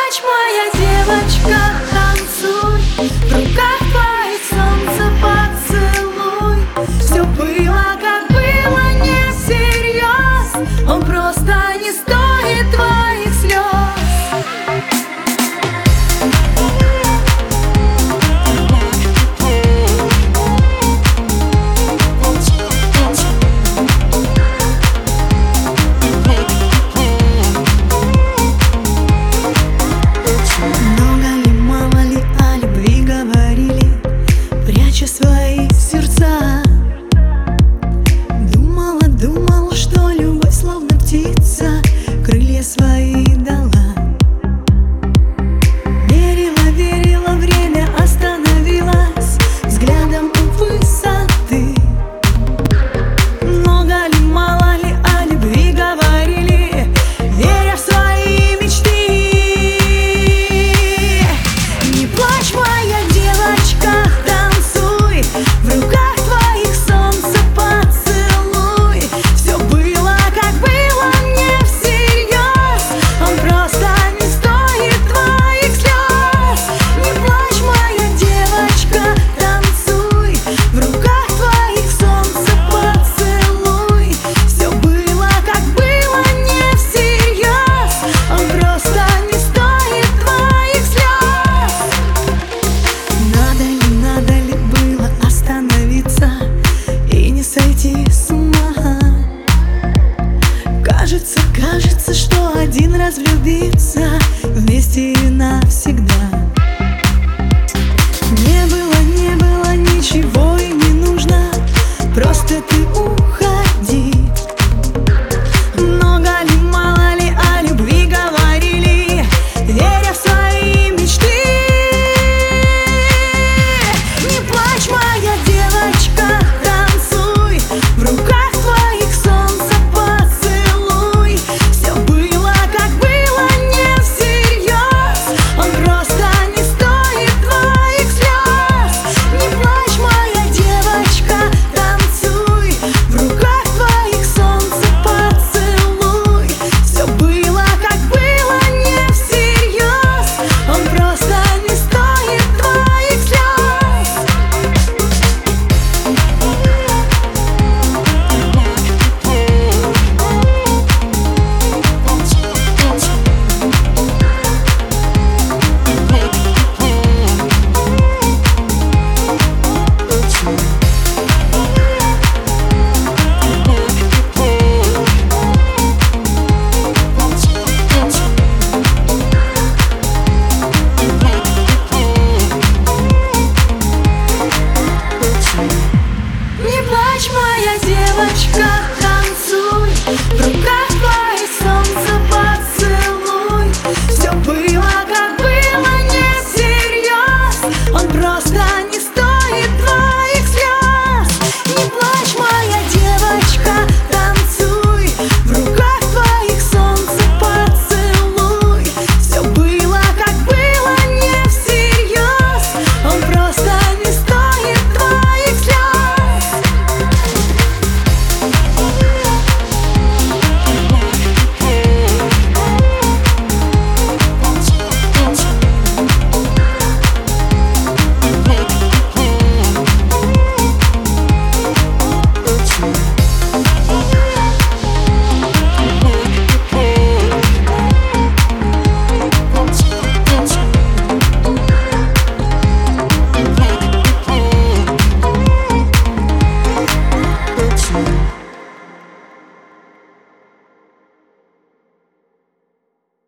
плачь, моя девочка, танцуй, в руках твоих солнце поцелуй. Все было, как было, не всерьез, он просто не стоит твоих слез. Свои сердца думала, что любовь словно птица крылья свои дала. Верила, время остановилось взглядом у высоты. Много ли, мало ли о любви говорили, веря в свои мечты. Не плачь, моя девочка, в руках твоих солнце поцелуй. Все было, как было, не всерьез, он просто не стоит твоих слез. Не плачь, моя девочка, танцуй, в руках твоих солнце поцелуй. Все было, как было, не всерьез, он просто не стоит твоих слез. Надо ли было остановиться и не сойти с ума? Кажется, что один раз влюбиться вместе и навсегда.